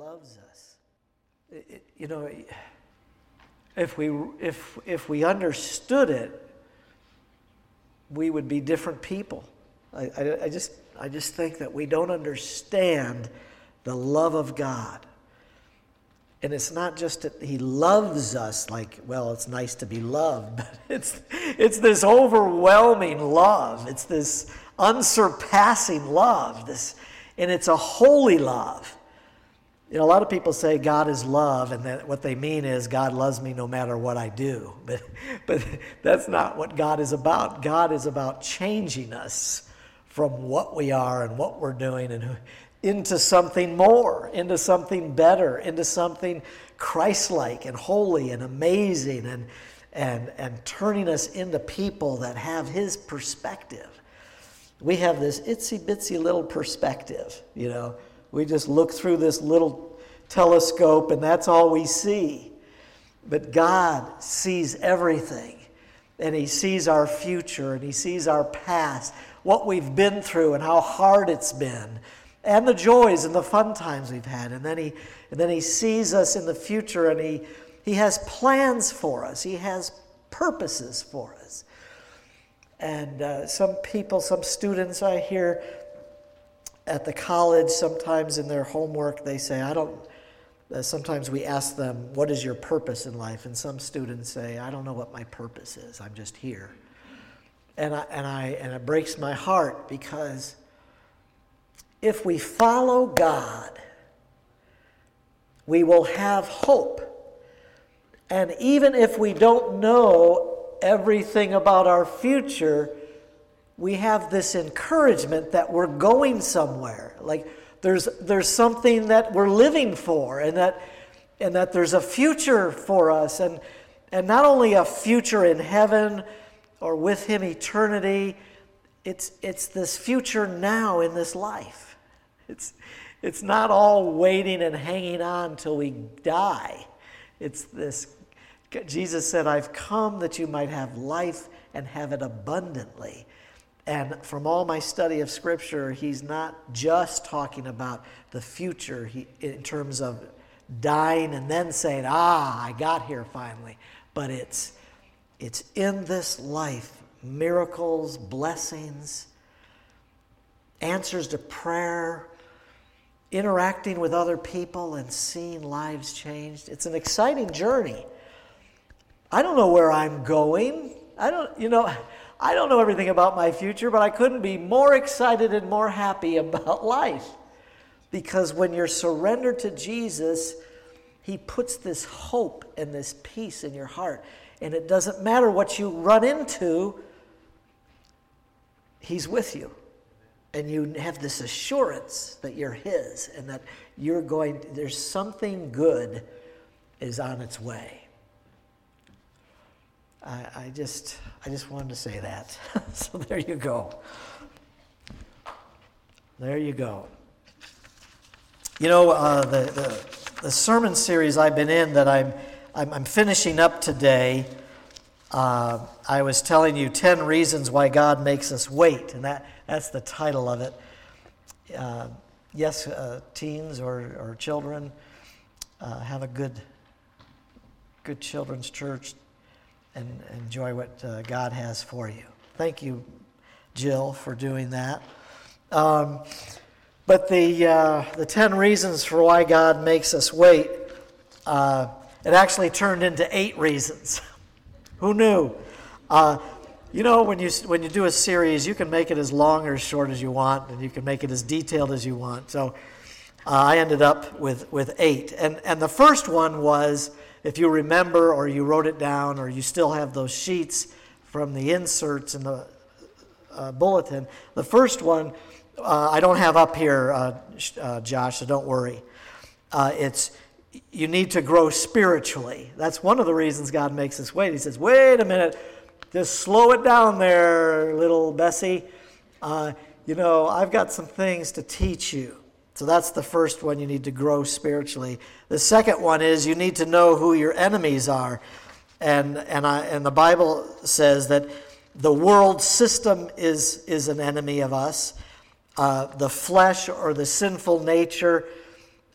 loves us. If we understood it, we would be different people. I just think that we don't understand the love of God. And it's not just that he loves us like, well, it's nice to be loved, but it's this overwhelming love. It's this unsurpassing love. And it's a holy love. A lot of people say God is love, and that what they mean is God loves me no matter what I do. But that's not what God is about. God is about changing us from what we are and what we're doing and into something more, into something better, into something Christ-like and holy and amazing and turning us into people that have his perspective. We have this itsy-bitsy little perspective, We just look through this little telescope and that's all we see. But God sees everything. And he sees our future and he sees our past, what we've been through and how hard it's been. And the joys and the fun times we've had. And then he sees us in the future and he has plans for us. He has purposes for us. And some students I hear at the college, sometimes in their homework, they say, sometimes we ask them, what is your purpose in life? And some students say, I don't know what my purpose is. I'm just here. And it breaks my heart because if we follow God, we will have hope. And even if we don't know everything about our future, we have this encouragement that we're going somewhere. Like there's something that we're living for, and that there's a future for us, and not only a future in heaven or with him eternity. It's this future now in this life. It's not all waiting and hanging on till we die. It's this. Jesus said, I've come that you might have life and have it abundantly. And from all my study of Scripture, he's not just talking about the future in terms of dying and then saying, I got here finally. But it's in this life, miracles, blessings, answers to prayer, interacting with other people and seeing lives changed. It's an exciting journey. I don't know where I'm going. I don't know everything about my future, but I couldn't be more excited and more happy about life. Because when you're surrendered to Jesus, he puts this hope and this peace in your heart. And it doesn't matter what you run into, he's with you. And you have this assurance that you're his and that there's something good is on its way. I just wanted to say that. So there you go. There you go. The sermon series I've been in that I'm finishing up today, I was telling you 10 reasons why God makes us wait, and that's the title of it. Yes, teens or children, have a good children's church and enjoy what God has for you. Thank you, Jill, for doing that. But the 10 reasons for why God makes us wait, it actually turned into 8 reasons. Who knew? When you do a series, you can make it as long or as short as you want, and you can make it as detailed as you want. So I ended up with 8. And the first one was, if you remember or you wrote it down or you still have those sheets from the inserts in the bulletin, the first one I don't have up here, Josh, so don't worry. It's you need to grow spiritually. That's one of the reasons God makes us wait. He says, wait a minute, just slow it down there, little Bessie. I've got some things to teach you. So that's the first one, you need to grow spiritually. The second one is you need to know who your enemies are. And the Bible says that the world system is an enemy of us. The flesh or the sinful nature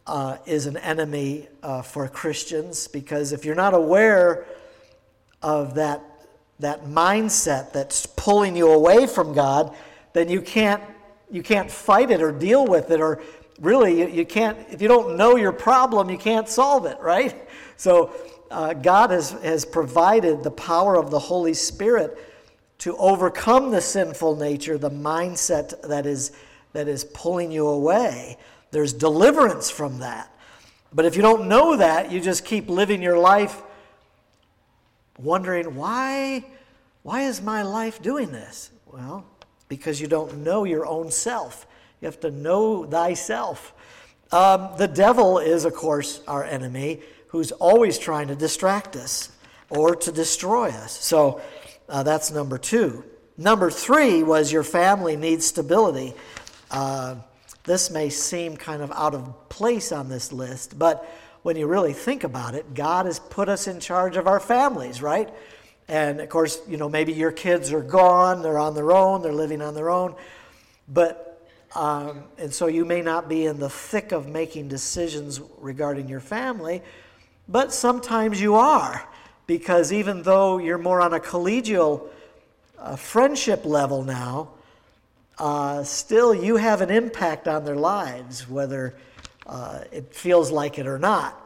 is an enemy for Christians, because if you're not aware of that mindset that's pulling you away from God, then you can't fight it or deal with it, or really you can't. If you don't know your problem, you can't solve it, right? So God has provided the power of the Holy Spirit to overcome the sinful nature, the mindset that is pulling you away. There's deliverance from that. But if you don't know that, you just keep living your life wondering, why is my life doing this? Well, because you don't know your own self. You have to know thyself. The devil is, of course, our enemy, who's always trying to distract us or to destroy us. So that's number 2. Number 3 was your family needs stability. This may seem kind of out of place on this list, but when you really think about it, God has put us in charge of our families, right? And of course, maybe your kids are gone, they're on their own, they're living on their own, but and so you may not be in the thick of making decisions regarding your family, but sometimes you are, because even though you're more on a collegial friendship level now, still you have an impact on their lives, whether it feels like it or not.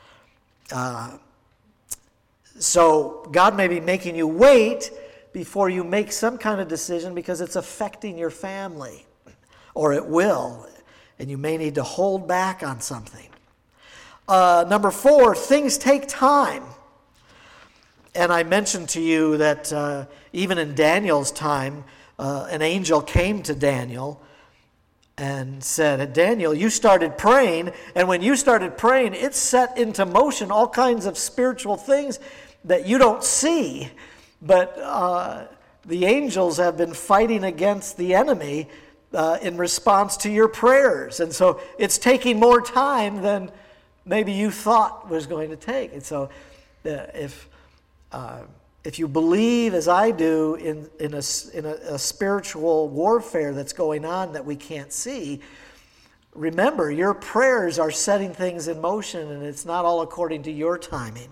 So God may be making you wait before you make some kind of decision because it's affecting your family, or it will, and you may need to hold back on something. Number 4, things take time. And I mentioned to you that even in Daniel's time, an angel came to Daniel and said, Daniel, you started praying, and when you started praying, it set into motion all kinds of spiritual things that you don't see. But the angels have been fighting against the enemy in response to your prayers. And so it's taking more time than maybe you thought was going to take. And so if you believe, as I do, in a spiritual warfare that's going on that we can't see, remember, your prayers are setting things in motion, and it's not all according to your timing.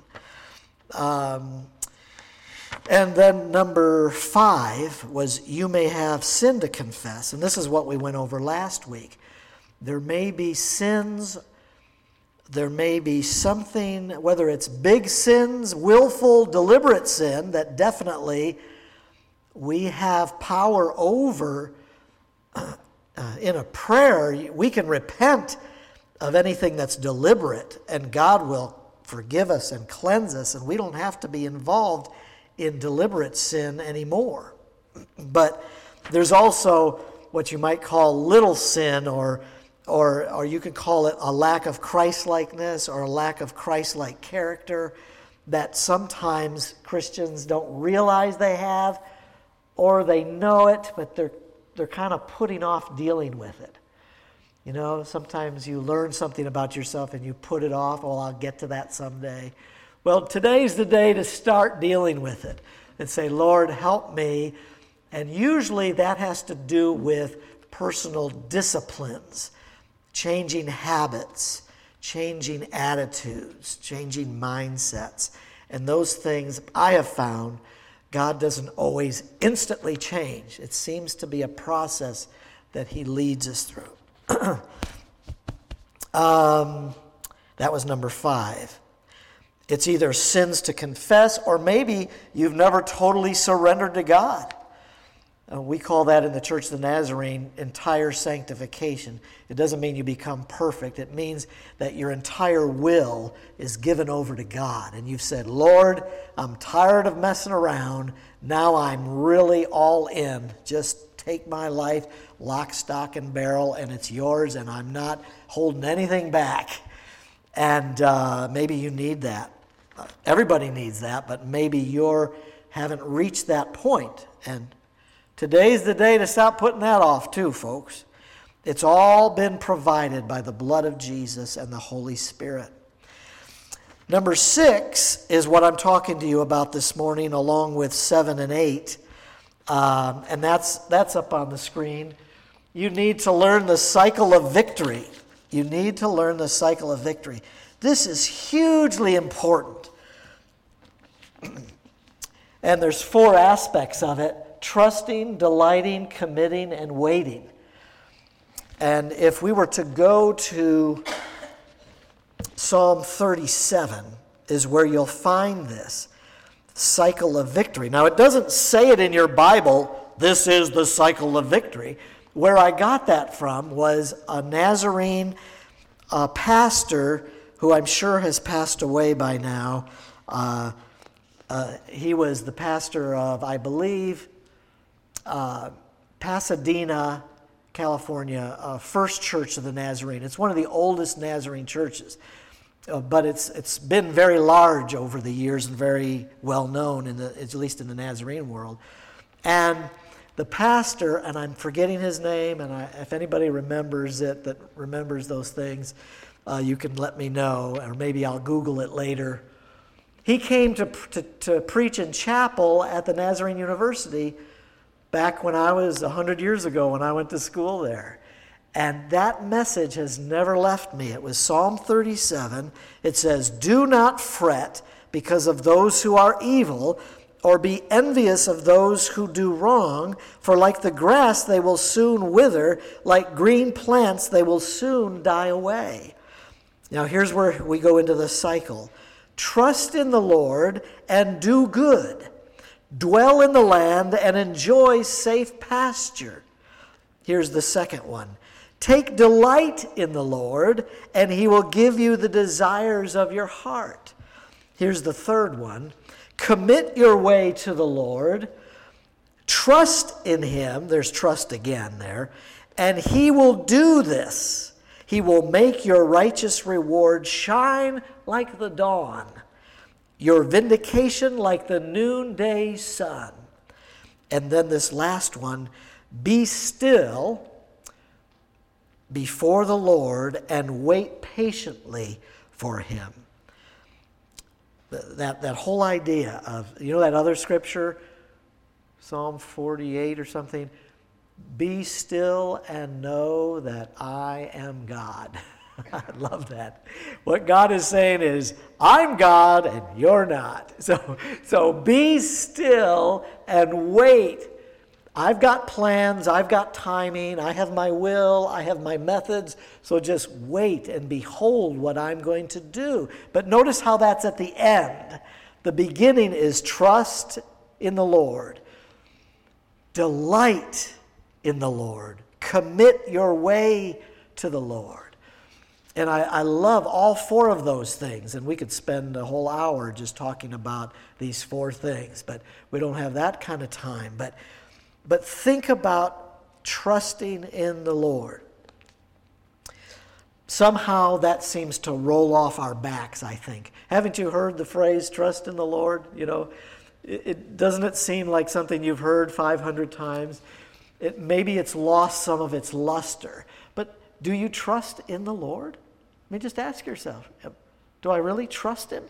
And then number 5 was you may have sin to confess. And this is what we went over last week. There may be sins. There may be something, whether it's big sins, willful, deliberate sin, that definitely we have power over. In a prayer, we can repent of anything that's deliberate, and God will forgive us and cleanse us, and we don't have to be involved in deliberate sin anymore. But there's also what you might call little sin, or you could call it a lack of Christ-likeness or a lack of Christ-like character that sometimes Christians don't realize they have, or they know it, but they're kind of putting off dealing with it. Sometimes you learn something about yourself and you put it off. Oh, I'll get to that someday. Well, today's the day to start dealing with it and say, Lord, help me. And usually that has to do with personal disciplines, changing habits, changing attitudes, changing mindsets. And those things I have found God doesn't always instantly change. It seems to be a process that He leads us through. That was number 5. It's either sins to confess, or maybe you've never totally surrendered to God. We call that in the Church of the Nazarene entire sanctification. It doesn't mean you become perfect. It means that your entire will is given over to God. And you've said, Lord, I'm tired of messing around. Now I'm really all in. Just take my life, lock, stock, and barrel, and it's yours, and I'm not holding anything back. And maybe you need that. Everybody needs that, but maybe you haven't reached that point. And today's the day to stop putting that off too, folks. It's all been provided by the blood of Jesus and the Holy Spirit. Number 6 is what I'm talking to you about this morning, along with 7 and 8. And that's up on the screen. You need to learn the cycle of victory. You need to learn the cycle of victory. This is hugely important. And there's 4 aspects of it: trusting, delighting, committing, and waiting. And if we were to go to Psalm 37 is where you'll find this cycle of victory. Now, it doesn't say it in your Bible, this is the cycle of victory. Where I got that from was a Nazarene pastor who I'm sure has passed away by now. He was the pastor of, I believe, Pasadena, California, First Church of the Nazarene. It's one of the oldest Nazarene churches, but it's been very large over the years and very well known, at least in the Nazarene world. And the pastor, and I'm forgetting his name, and if anybody remembers it, that remembers those things, you can let me know, or maybe I'll Google it later. He came to preach in chapel at the Nazarene University back when I was 100 years ago when I went to school there. And that message has never left me. It was Psalm 37. It says, "Do not fret because of those who are evil, or be envious of those who do wrong, for like the grass they will soon wither, like green plants they will soon die away." Now here's where we go into the cycle. Trust in the Lord and do good. Dwell in the land and enjoy safe pasture. Here's the second one. Take delight in the Lord, and he will give you the desires of your heart. Here's the third one. Commit your way to the Lord. Trust in him. There's trust again there. And he will do this. He will make your righteous reward shine like the dawn, your vindication like the noonday sun. And then this last one, be still before the Lord and wait patiently for him. That whole idea of, that other scripture, Psalm 48 or something, be still and know that I am God. I love that. What God is saying is, I'm God and you're not. So be still and wait. I've got plans, I've got timing, I have my will, I have my methods, so just wait and behold what I'm going to do. But notice how that's at the end. The beginning is trust in the Lord. Delight in the Lord. Commit your way to the Lord. And I love all 4 of those things, and we could spend a whole hour just talking about these 4 things, but we don't have that kind of time. But think about trusting in the Lord. Somehow that seems to roll off our backs, I think. Haven't you heard the phrase, trust in the Lord? Doesn't it seem like something you've heard 500 times? Maybe it's lost some of its luster. But do you trust in the Lord? I mean, just ask yourself, do I really trust him?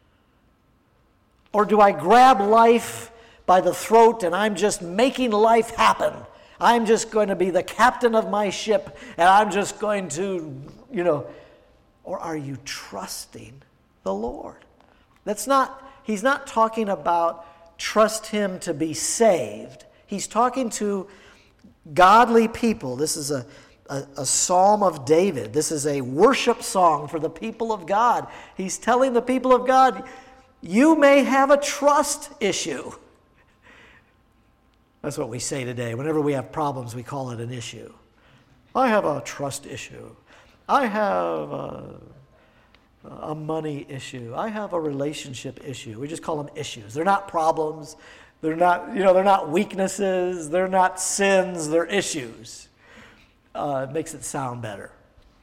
Or do I grab life by the throat and I'm just making life happen? I'm just going to be the captain of my ship and I'm just going to, or are you trusting the Lord? He's not talking about trust him to be saved. He's talking to godly people. This is a psalm of David. This is a worship song for the people of God. He's telling the people of God, you may have a trust issue. That's what we say today. Whenever we have problems, we call it an issue. I have a trust issue. I have a money issue. I have a relationship issue. We just call them issues. They're not problems. They're not weaknesses. They're not sins. They're issues. It makes it sound better.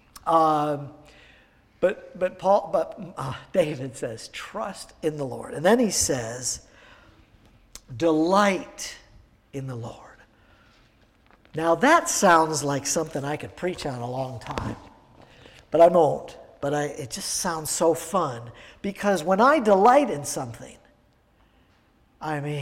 But David says, trust in the Lord. And then he says, delight in the Lord. Now that sounds like something I could preach on a long time, but I won't. But it just sounds so fun, because when I delight in something,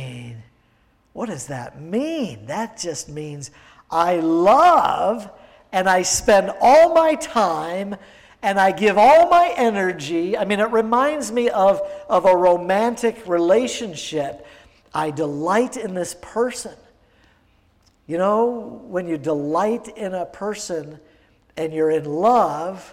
what does that mean? That just means I love and I spend all my time and I give all my energy. I mean, it reminds me of a romantic relationship. I delight in this person. You know, when you delight in a person and you're in love,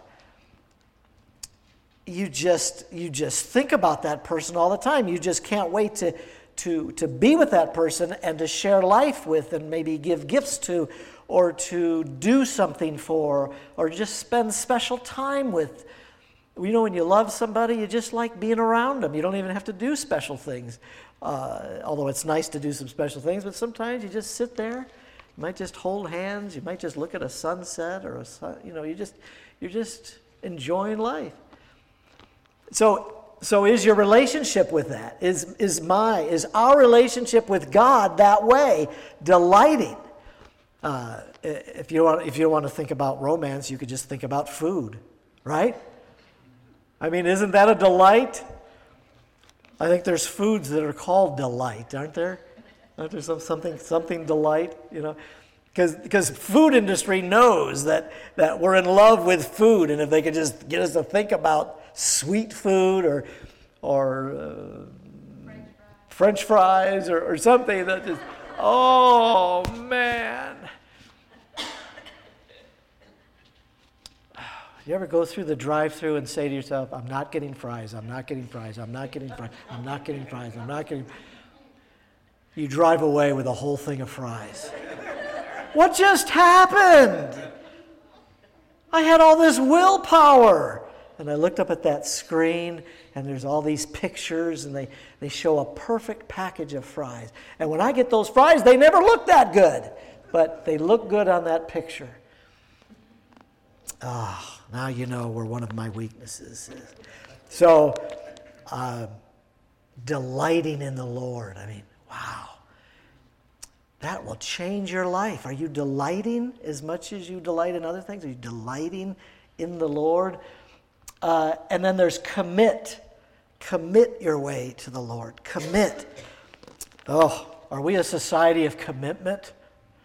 you just think about that person all the time. You just can't wait to be with that person and to share life with and maybe give gifts to or to do something for or just spend special time with. You know, when you love somebody, you just like being around them. You don't even have to do special things, although it's nice to do some special things, but sometimes you just sit there. You might just hold hands. You might just look at a sunset or you're just enjoying life. So is your relationship with that? Is our relationship with God that way, delighting? If you want to think about romance, you could just think about food, right? I mean, isn't that a delight? I think there's foods that are called delight, aren't there? Aren't there something delight? You know, because food industry knows that we're in love with food, and if they could just get us to think about sweet food or French fries or something that just, oh man. You ever go through the drive-thru and say to yourself, I'm not getting fries, I'm not getting fries, I'm not getting fries, I'm not getting fries, I'm not getting... You drive away with a whole thing of fries. What just happened? I had all this willpower. And I looked up at that screen, and there's all these pictures, and they show a perfect package of fries. And when I get those fries, they never look that good. But they look good on that picture. Now you know where one of my weaknesses is. So, delighting in the Lord. I mean, wow. That will change your life. Are you delighting as much as you delight in other things? Are you delighting in the Lord? And then there's commit. Commit your way to the Lord. Commit. Oh, are we a society of commitment?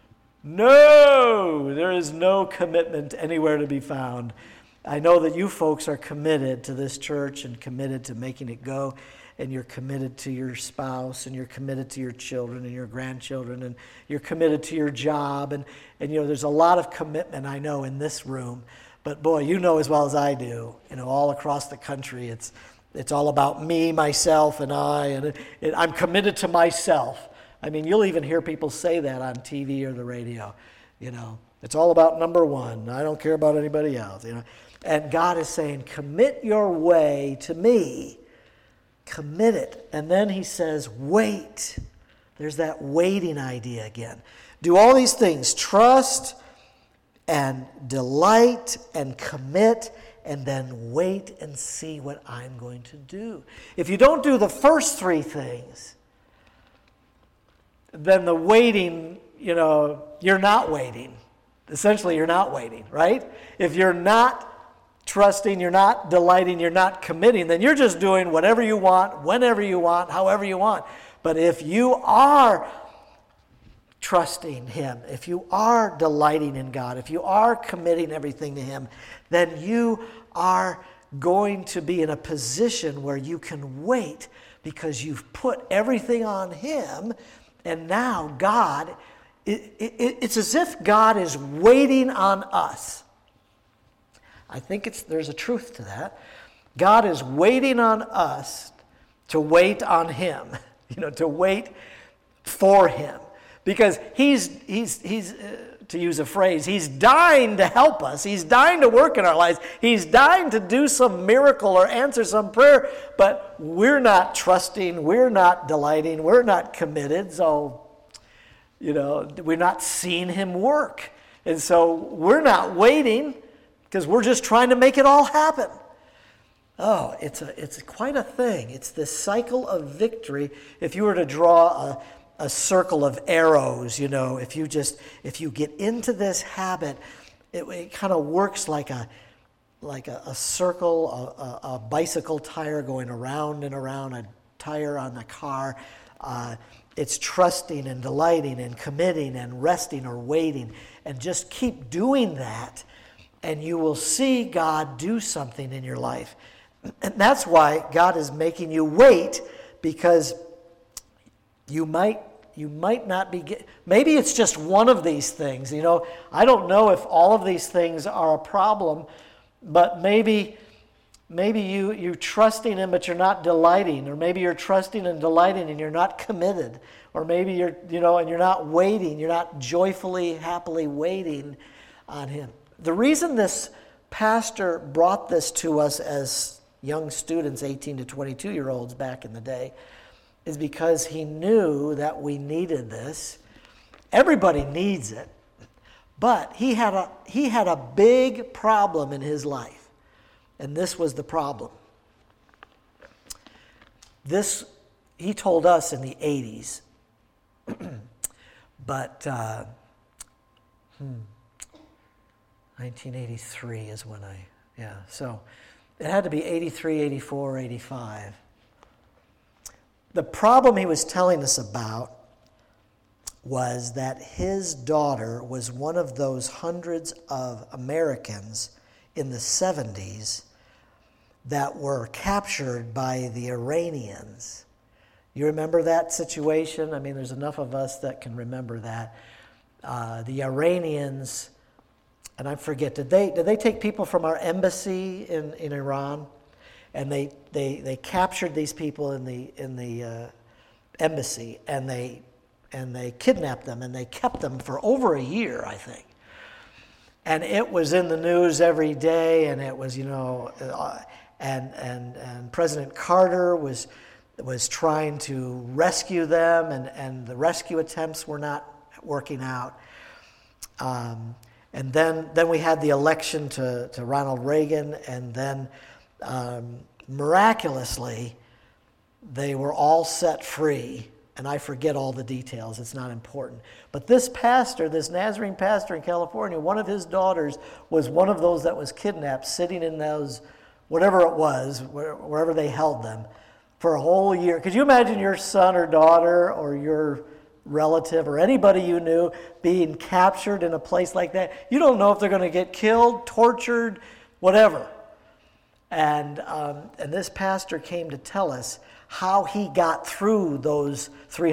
No, there is no commitment anywhere to be found. I know that you folks are committed to this church and committed to making it go, and you're committed to your spouse, and you're committed to your children and your grandchildren, and you're committed to your job, and you know, there's a lot of commitment, I know, in this room. But boy, you know as well as I do, you know, all across the country, it's all about me, myself, and I, and I'm committed to myself. I mean, you'll even hear people say that on TV or the radio, you know. It's all about number one. I don't care about anybody else, you know. And God is saying, commit your way to me. Commit it. And then he says, wait. There's that waiting idea again. Do all these things. Trust and delight and commit, and then wait and see what I'm going to do. If you don't do the first three things, then the waiting, you know, you're not waiting. Essentially, you're not waiting, right? If you're not trusting, you're not delighting, you're not committing, then you're just doing whatever you want, whenever you want, however you want. But if you are trusting him, if you are delighting in God, if you are committing everything to him, then you are going to be in a position where you can wait because you've put everything on him, and now God, it's as if God is waiting on us. I think there's a truth to that. God is waiting on us to wait on him, you know, to wait for him. Because he's to use a phrase, he's dying to help us. He's dying to work in our lives. He's dying to do some miracle or answer some prayer, but we're not trusting, we're not delighting, we're not committed, so, you know, we're not seeing him work. And so we're not waiting because we're just trying to make it all happen. Oh, it's quite a thing. It's this cycle of victory. If you were to draw a circle of arrows, you know, if you get into this habit, it kind of works like a circle, a bicycle tire going around and around, a tire on the car. It's trusting and delighting and committing and resting or waiting. And just keep doing that, and you will see God do something in your life. And that's why God is making you wait, because you might not be, maybe it's just one of these things. I don't know if all of these things are a problem, but maybe you're trusting Him, but you're not delighting, or maybe you're trusting and delighting and you're not committed, or maybe you're, and you're not waiting, you're not joyfully, happily waiting on Him. The reason this pastor brought this to us as young students, 18 to 22-year-olds back in the day, is because he knew that we needed this. Everybody needs it, but he had a big problem in his life, and this was the problem. This, he told us in the 80s, but 1983 is when so it had to be 83, 84, 85. The problem he was telling us about was that his daughter was one of those hundreds of Americans in the 70s that were captured by the Iranians. You remember that situation? I mean, there's enough of us that can remember that. The Iranians, and I forget, did they take people from our embassy in Iran? And they captured these people in the embassy, and they kidnapped them, and they kept them for over a year, I think. And it was in the news every day, and it was, and President Carter was trying to rescue them, and the rescue attempts were not working out. And then we had the election to Ronald Reagan, and then miraculously, they were all set free, and I forget all the details. It's not important. But this pastor, this Nazarene pastor in California, one of his daughters was one of those that was kidnapped, sitting in those, whatever it was, wherever they held them, for a whole year. Could you imagine your son or daughter or your relative or anybody you knew being captured in a place like that? You don't know if they're going to get killed, tortured, whatever. And this pastor came to tell us how he got through those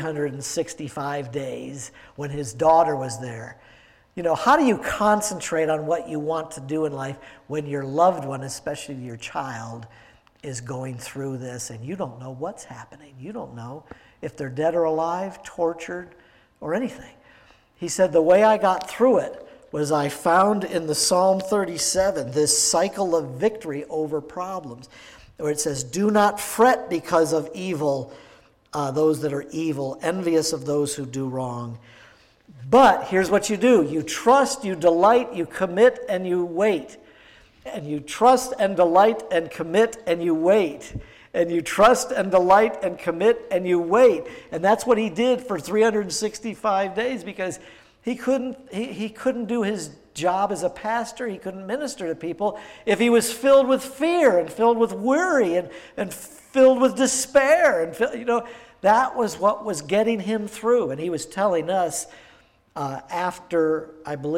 365 days when his daughter was there. How do you concentrate on what you want to do in life when your loved one, especially your child, is going through this and you don't know what's happening? You don't know if they're dead or alive, tortured, or anything. He said, the way I got through it was I found in the Psalm 37 this cycle of victory over problems, where it says, do not fret because of evil, those that are evil, envious of those who do wrong. But here's what you do. You trust, you delight, you commit, and you wait. And you trust and delight and commit and you wait. And you trust and delight and commit and you wait. And that's what he did for 365 days, because he couldn't do his job as a pastor. He couldn't minister to people if he was filled with fear and filled with worry and filled with despair. And that was what was getting him through. And he was telling us after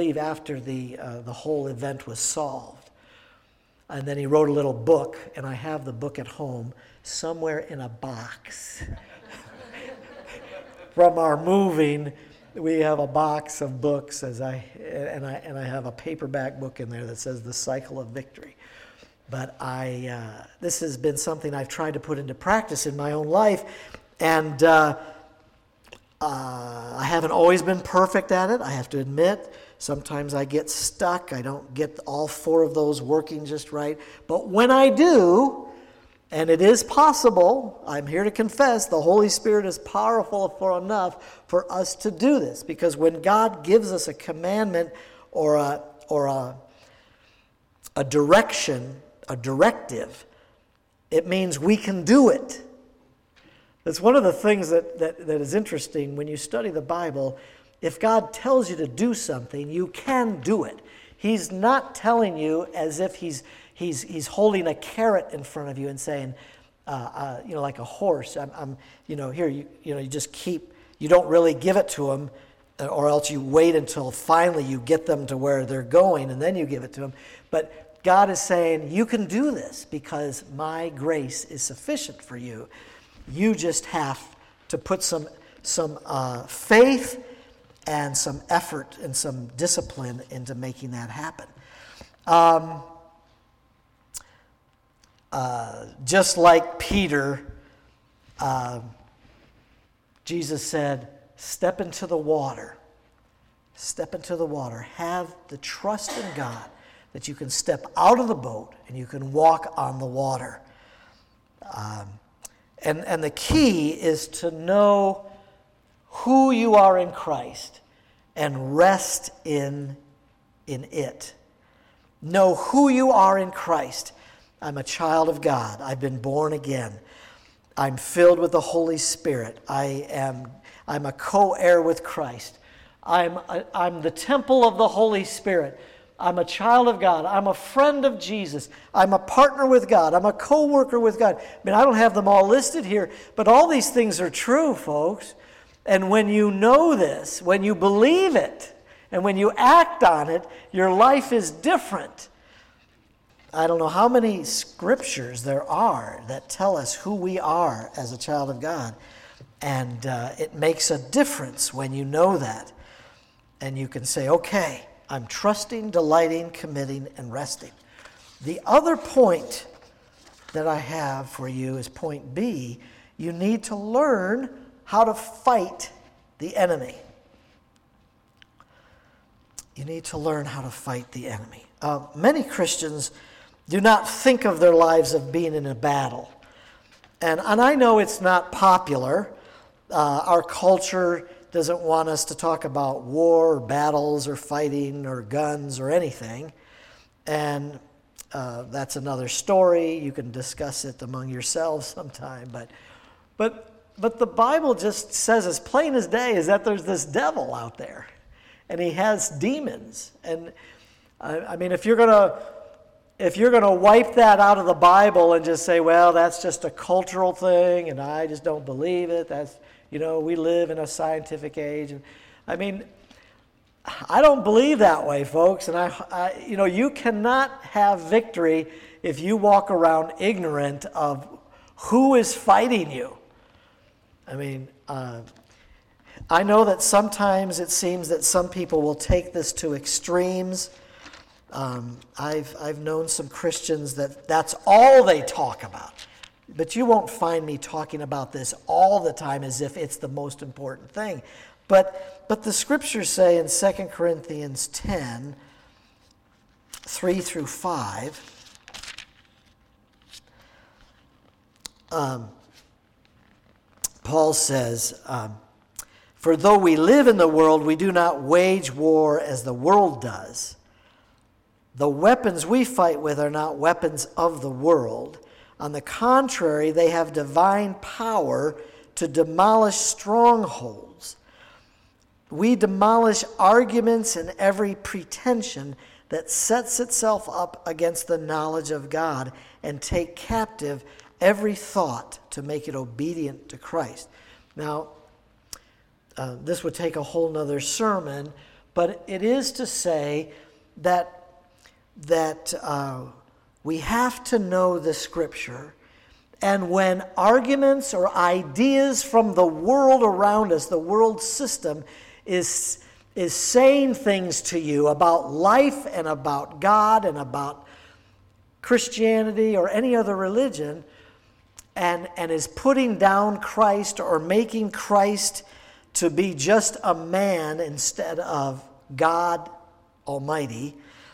the whole event was solved. And then he wrote a little book, and I have the book at home somewhere in a box. From our moving, we have a box of books, I have a paperback book in there that says The Cycle of Victory. But this has been something I've tried to put into practice in my own life, and I haven't always been perfect at it, I have to admit. Sometimes I get stuck. I don't get all four of those working just right. But when I do, and it is possible, I'm here to confess, the Holy Spirit is powerful enough for us to do this. Because when God gives us a commandment or a direction, a directive, it means we can do it. That's one of the things that is interesting when you study the Bible. If God tells you to do something, you can do it. He's not telling you as if he's holding a carrot in front of you and saying, like a horse. Here, you just keep you don't really give it to them, or else you wait until finally you get them to where they're going and then you give it to them. But God is saying, you can do this because my grace is sufficient for you. You just have to put some faith and some effort and some discipline into making that happen. Just like Peter, Jesus said, step into the water. Step into the water. Have the trust in God that you can step out of the boat and you can walk on the water. And the key is to know who you are in Christ and rest in it. Know who you are in Christ. I'm a child of God. I've been born again. I'm filled with the Holy Spirit. I'm a co-heir with Christ. I'm the temple of the Holy Spirit. I'm a child of God. I'm a friend of Jesus. I'm a partner with God. I'm a co-worker with God. I mean, I don't have them all listed here, but all these things are true, folks. And when you know this, when you believe it, and when you act on it, your life is different. I don't know how many scriptures there are that tell us who we are as a child of God. And it makes a difference when you know that. And you can say, okay, I'm trusting, delighting, committing, and resting. The other point that I have for you is point B. You need to learn how to fight the enemy. You need to learn how to fight the enemy. Many Christians do not think of their lives of being in a battle. And I know it's not popular. Our culture doesn't want us to talk about war or battles or fighting or guns or anything. And that's another story. You can discuss it among yourselves sometime. But the Bible just says as plain as day is that there's this devil out there. And he has demons. And I mean, if you're gonna wipe that out of the Bible and just say, well, that's just a cultural thing and I just don't believe it, that's, we live in a scientific age. And I mean, I don't believe that way, folks. And you cannot have victory if you walk around ignorant of who is fighting you. I mean, I know that sometimes it seems that some people will take this to extremes. I've known some Christians that's all they talk about. But you won't find me talking about this all the time as if it's the most important thing. But the scriptures say in 2 Corinthians 10, 3 through 5, Paul says, for though we live in the world, we do not wage war as the world does. The weapons we fight with are not weapons of the world. On the contrary, they have divine power to demolish strongholds. We demolish arguments and every pretension that sets itself up against the knowledge of God and take captive every thought to make it obedient to Christ. Now, this would take a whole nother sermon, but it is to say that we have to know the Scripture, and when arguments or ideas from the world around us, the world system, is saying things to you about life and about God and about Christianity or any other religion, and is putting down Christ or making Christ to be just a man instead of God Almighty,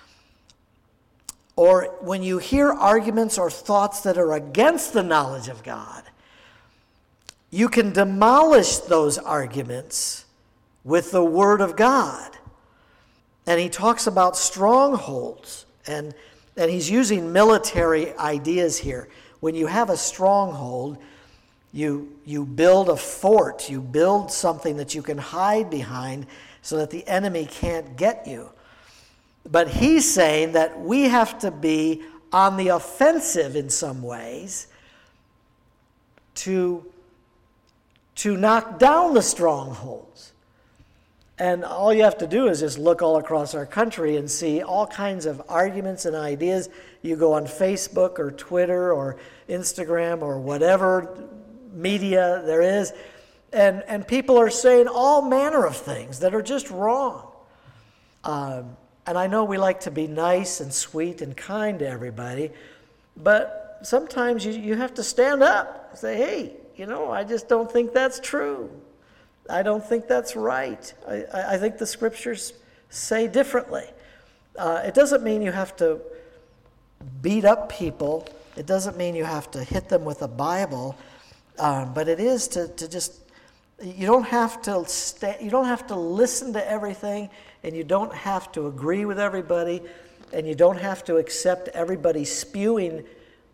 or when you hear arguments or thoughts that are against the knowledge of God, you can demolish those arguments with the Word of God. And he talks about strongholds, and he's using military ideas here. When you have a stronghold, you build a fort, you build something that you can hide behind so that the enemy can't get you. But he's saying that we have to be on the offensive in some ways to to knock down the strongholds. And all you have to do is just look all across our country and see all kinds of arguments and ideas. You go on Facebook or Twitter or Instagram or whatever media there is, and people are saying all manner of things that are just wrong. And I know we like to be nice and sweet and kind to everybody, but sometimes you have to stand up and say, hey, I just don't think that's true. I don't think that's right. I think the scriptures say differently. It doesn't mean you have to beat up people. It doesn't mean you have to hit them with a Bible. But it is to just, you don't have to listen to everything, and you don't have to agree with everybody, and you don't have to accept everybody spewing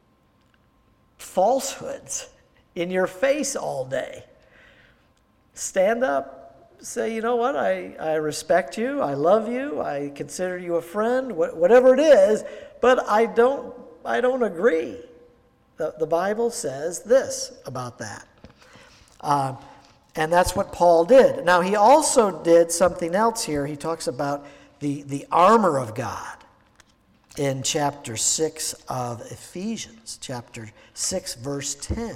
falsehoods in your face all day. Stand up, say, you know what, I respect you, I love you, I consider you a friend, whatever it is, but I don't agree. The Bible says this about that. And that's what Paul did. Now, he also did something else here. He talks about the armor of God in chapter 6 of Ephesians, chapter 6, verse 10.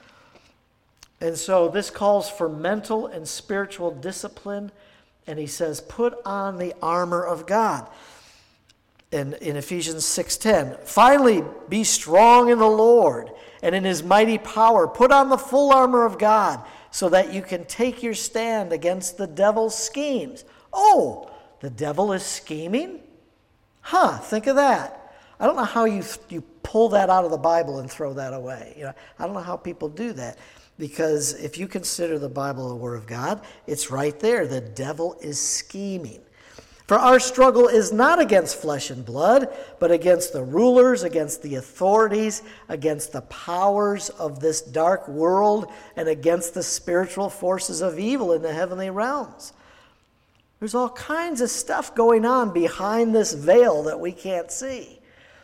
And so this calls for mental and spiritual discipline. And he says, put on the armor of God. In Ephesians 6:10, finally, be strong in the Lord and in his mighty power. Put on the full armor of God so that you can take your stand against the devil's schemes. Oh, the devil is scheming? Think of that. I don't know how you pull that out of the Bible and throw that away. I don't know how people do that. Because if you consider the Bible the Word of God, it's right there. The devil is scheming. For our struggle is not against flesh and blood, but against the rulers, against the authorities, against the powers of this dark world, and against the spiritual forces of evil in the heavenly realms. There's all kinds of stuff going on behind this veil that we can't see.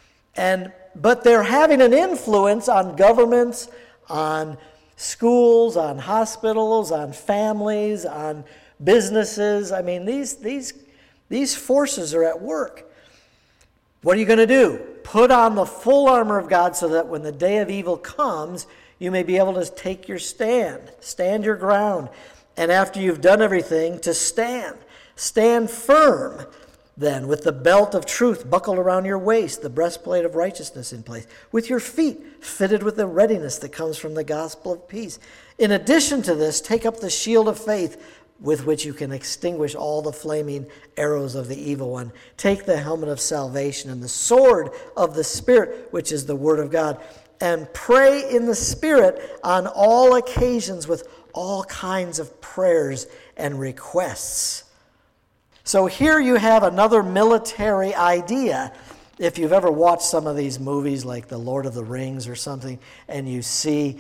But they're having an influence on governments, on schools, on hospitals, on families, on businesses. I mean, these forces are at work. What are you going to do? Put on the full armor of God so that when the day of evil comes, you may be able to take your stand your ground. And after you've done everything, to stand. Stand firm, then, with the belt of truth buckled around your waist, the breastplate of righteousness in place, with your feet fitted with the readiness that comes from the gospel of peace. In addition to this, take up the shield of faith, with which you can extinguish all the flaming arrows of the evil one. Take the helmet of salvation and the sword of the Spirit, which is the word of God, and pray in the Spirit on all occasions with all kinds of prayers and requests. So here you have another military idea. If you've ever watched some of these movies like The Lord of the Rings or something, and you see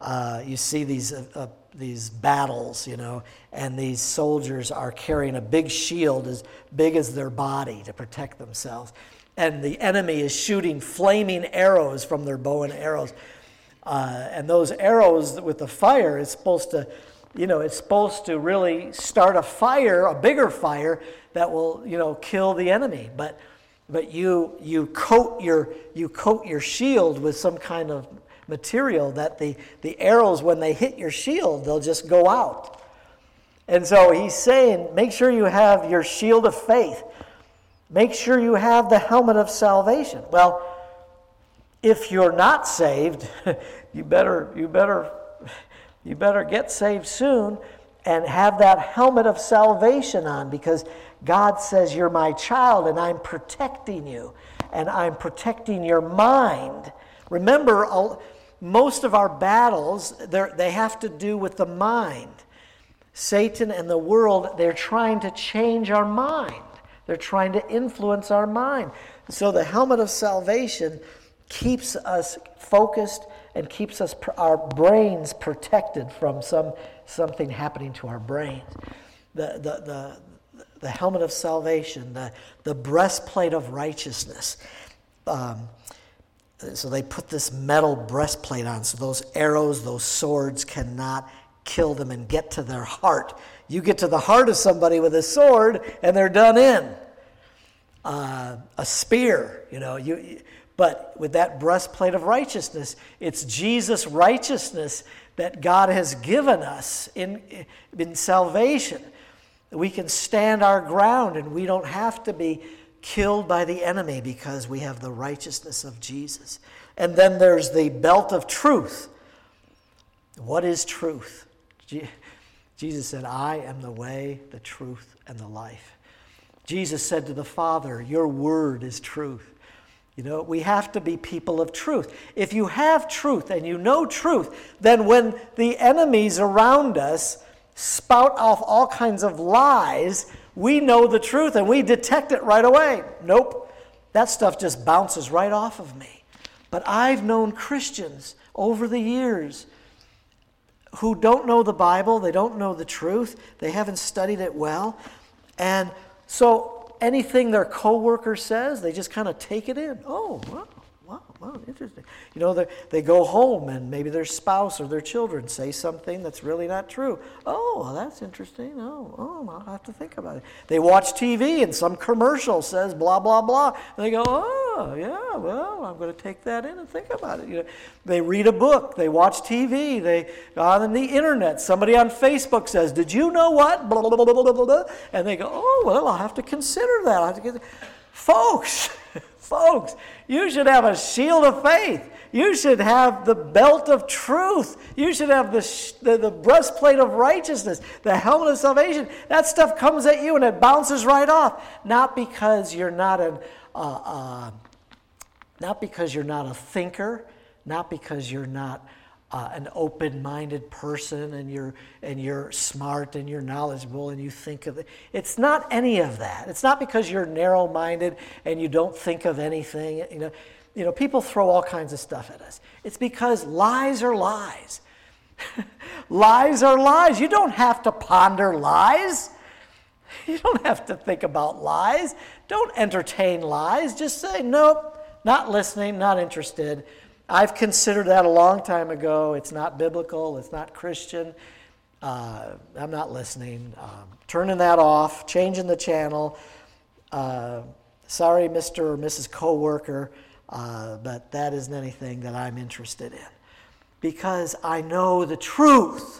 these battles, and these soldiers are carrying a big shield as big as their body to protect themselves. And the enemy is shooting flaming arrows from their bow and arrows. And those arrows with the fire is supposed to, it's supposed to really start a fire, a bigger fire that will, kill the enemy. But you coat your shield with some kind of material that the arrows, when they hit your shield, they'll just go out. And so he's saying, make sure you have your shield of faith. Make sure you have the helmet of salvation. Well, if you're not saved, you better get saved soon and have that helmet of salvation on, because God says, you're my child and I'm protecting you and I'm protecting your mind. Remember, most of our battles, they have to do with the mind. Satan and the world, they're trying to change our mind. They're trying to influence our mind. So the helmet of salvation keeps us focused and keeps our brains protected from something happening to our brains. The helmet of salvation, the breastplate of righteousness. So they put this metal breastplate on, so those arrows, those swords cannot kill them and get to their heart. You get to the heart of somebody with a sword, and they're done in. A spear, but with that breastplate of righteousness, it's Jesus' righteousness that God has given us in salvation. We can stand our ground, and we don't have to be killed by the enemy because we have the righteousness of Jesus. And then there's the belt of truth. What is truth? Jesus said, I am the way, the truth, and the life. Jesus said to the Father, your word is truth. We have to be people of truth. If you have truth and you know truth, then when the enemies around us spout off all kinds of lies, we know the truth and we detect it right away. Nope, that stuff just bounces right off of me. But I've known Christians over the years who don't know the Bible, they don't know the truth, they haven't studied it well, and so anything their coworker says, they just kind of take it in. Oh, wow, interesting. They go home and maybe their spouse or their children say something that's really not true. Oh, well, that's interesting. Oh, I'll have to think about it. They watch TV and some commercial says blah, blah, blah. And they go, oh, yeah, well, I'm going to take that in and think about it. They read a book. They watch TV. They on the internet. Somebody on Facebook says, did you know what? Blah, blah, blah, blah, blah, blah. And they go, oh, well, I'll have to consider that. Folks, you should have a shield of faith. You should have the belt of truth. You should have the breastplate of righteousness, the helmet of salvation. That stuff comes at you and it bounces right off. Not because you're not a thinker, not because you're not an open-minded person and you're smart and you're knowledgeable and you think of it. It's not any of that. It's not because you're narrow-minded and you don't think of anything. People throw all kinds of stuff at us. It's because lies are lies. Lies are lies. You don't have to ponder lies. You don't have to think about lies. Don't entertain lies. Just say, nope, not listening, not interested. I've considered that a long time ago. It's not biblical. It's not Christian. I'm not listening. Turning that off, changing the channel. Sorry, Mr. or Mrs. Coworker, but that isn't anything that I'm interested in. Because I know the truth.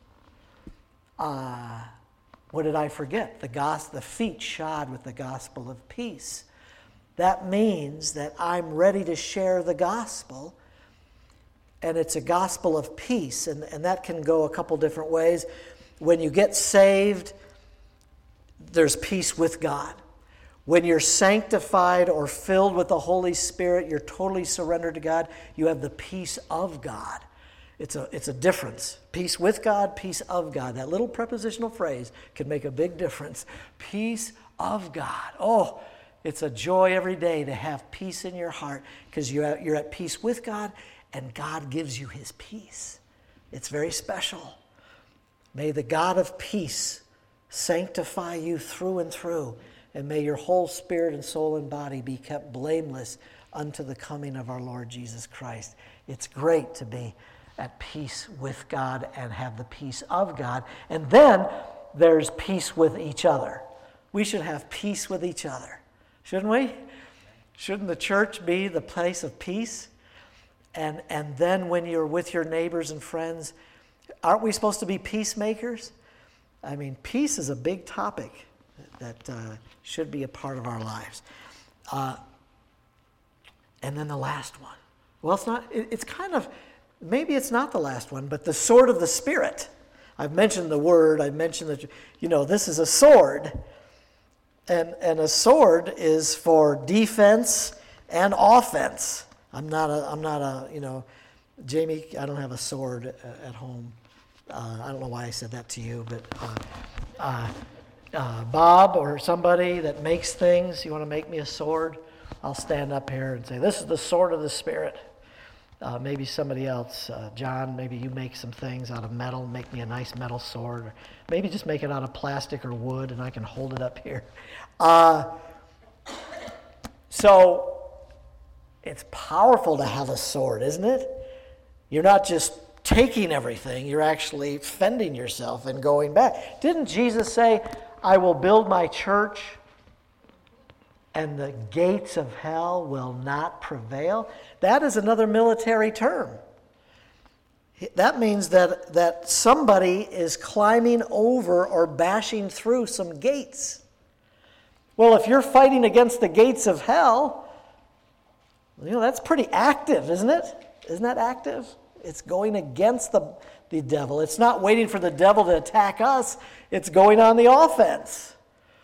What did I forget? The feet shod with the gospel of peace. That means that I'm ready to share the gospel, and it's a gospel of peace, and that can go a couple different ways. When you get saved, there's peace with God. When you're sanctified or filled with the Holy Spirit, you're totally surrendered to God, you have the peace of God. It's a difference. Peace with God, peace of God. That little prepositional phrase can make a big difference. Peace of God. Oh, it's a joy every day to have peace in your heart because you're at peace with God and God gives you his peace. It's very special. May the God of peace sanctify you through and through, and may your whole spirit and soul and body be kept blameless unto the coming of our Lord Jesus Christ. It's great to be at peace with God and have the peace of God. And then there's peace with each other. We should have peace with each other. Shouldn't we? Shouldn't the church be the place of peace? And then when you're with your neighbors and friends, aren't we supposed to be peacemakers? I mean, peace is a big topic that should be a part of our lives. And then the last one. Well, it's not. It's kind of, maybe it's not the last one, but the sword of the Spirit. I've mentioned the word. I've mentioned that, this is a sword. And a sword is for defense and offense. I'm not a Jamie, I don't have a sword at home. I don't know why I said that to you, but Bob or somebody that makes things, you want to make me a sword? I'll stand up here and say, this is the sword of the Spirit. Maybe somebody else, John, maybe you make some things out of metal, make me a nice metal sword. Or maybe just make it out of plastic or wood and I can hold it up here. So it's powerful to have a sword, isn't it? You're not just taking everything. You're actually fending yourself and going back. Didn't Jesus say, I will build my church and the gates of hell will not prevail? That is another military term. That means that somebody is climbing over or bashing through some gates. Well, if you're fighting against the gates of hell, that's pretty active, isn't it? Isn't that active? It's going against the devil. It's not waiting for the devil to attack us. It's going on the offense.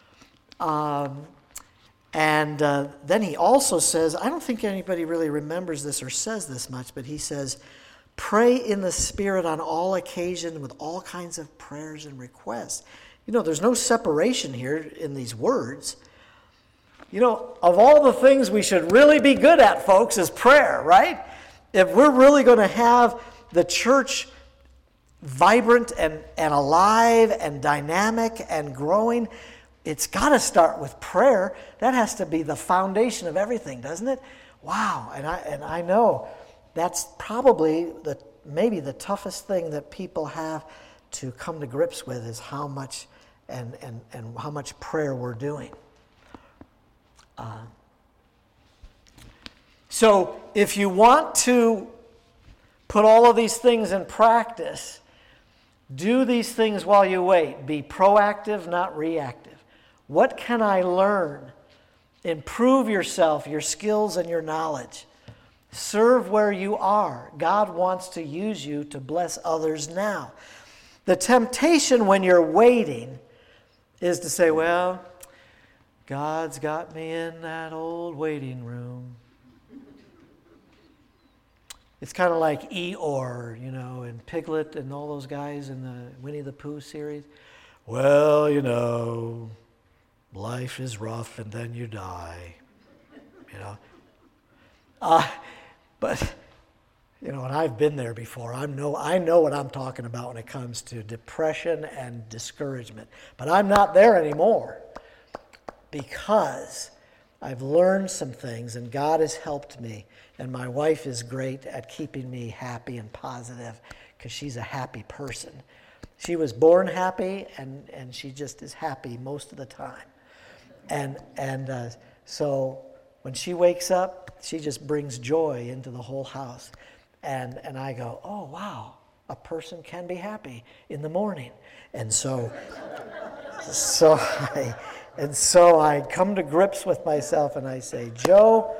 Then he also says, I don't think anybody really remembers this or says this much, but he says, pray in the Spirit on all occasions with all kinds of prayers and requests. There's no separation here in these words. Of all the things we should really be good at, folks, is prayer, right? If we're really going to have the church vibrant and alive and dynamic and growing, it's got to start with prayer. That has to be the foundation of everything, doesn't it? Wow, and I know that's probably maybe the toughest thing that people have to come to grips with is how much and how much prayer we're doing. So if you want to put all of these things in practice, do these things while you wait. Be proactive, not reactive. What can I learn? Improve yourself, your skills, and your knowledge. Serve where you are. God wants to use you to bless others now. The temptation when you're waiting is to say, well, God's got me in that old waiting room. It's kind of like Eeyore, and Piglet and all those guys in the Winnie the Pooh series. Well, life is rough and then you die, But, and I've been there before. I know what I'm talking about when it comes to depression and discouragement. But I'm not there anymore because I've learned some things and God has helped me. And my wife is great at keeping me happy and positive because she's a happy person. She was born happy and she just is happy most of the time. So when she wakes up, she just brings joy into the whole house. And I go, oh, wow, a person can be happy in the morning. And so I come to grips with myself and I say, Joe,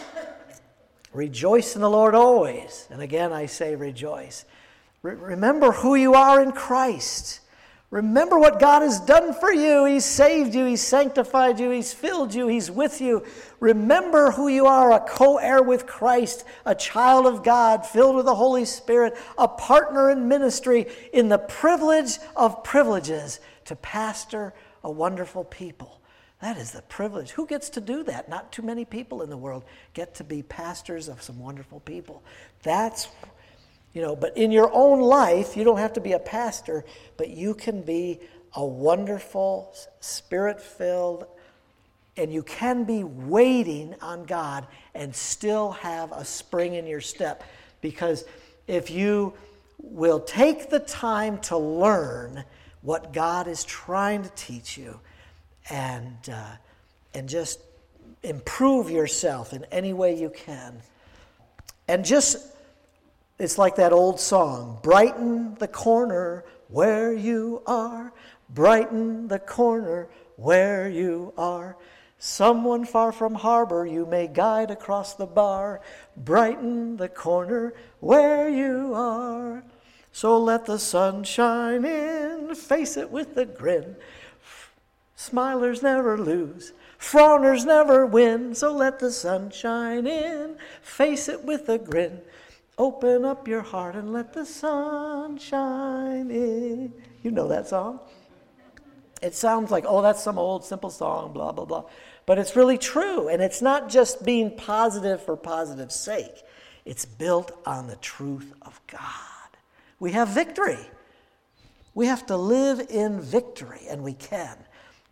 rejoice in the Lord always. And again, I say rejoice. Remember who you are in Christ. Remember what God has done for you. He's saved you. He's sanctified you. He's filled you. He's with you. Remember who you are, a co-heir with Christ, a child of God, filled with the Holy Spirit, a partner in ministry, in the privilege of privileges to pastor a wonderful people. That is the privilege. Who gets to do that? Not too many people in the world get to be pastors of some wonderful people. That's but in your own life, you don't have to be a pastor, but you can be a wonderful, spirit-filled, and you can be waiting on God and still have a spring in your step. Because if you will take the time to learn what God is trying to teach you and just improve yourself in any way you can, and just... It's like that old song, brighten the corner where you are, brighten the corner where you are. Someone far from harbor you may guide across the bar, brighten the corner where you are. So let the sun shine in, face it with a grin. Smilers never lose, frowners never win. So let the sun shine in, face it with a grin. Open up your heart and let the sun shine in. You know that song? It sounds like, oh, that's some old simple song, blah, blah, blah. But it's really true. And it's not just being positive for positive's sake. It's built on the truth of God. We have victory. We have to live in victory, and we can.